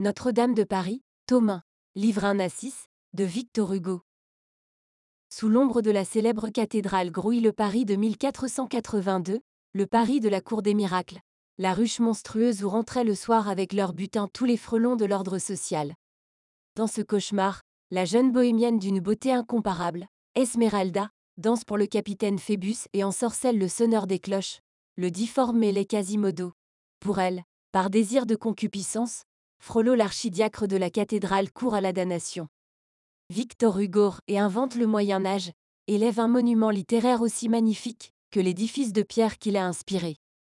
Notre-Dame de Paris, tome 1, livre 1 à 6, de Victor Hugo. Sous l'ombre de la célèbre cathédrale grouille le Paris de 1482, le Paris de la Cour des Miracles, la ruche monstrueuse où rentraient le soir avec leur butin tous les frelons de l'ordre social. Dans ce cauchemar, la jeune bohémienne d'une beauté incomparable, Esmeralda, danse pour le capitaine Phébus et ensorcelle le sonneur des cloches, le difforme mêlé Quasimodo. Pour elle, par désir de concupiscence, Frollo l'archidiacre de la cathédrale court à la damnation. Victor Hugo réinvente le Moyen Âge, élève un monument littéraire aussi magnifique que l'édifice de pierre qu'il a inspiré.